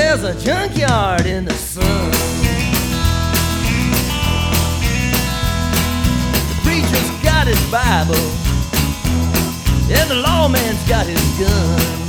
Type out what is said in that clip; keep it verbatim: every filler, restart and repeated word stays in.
there's a junkyard in the sun. The preacher's got his Bible, and the lawman's got his gun.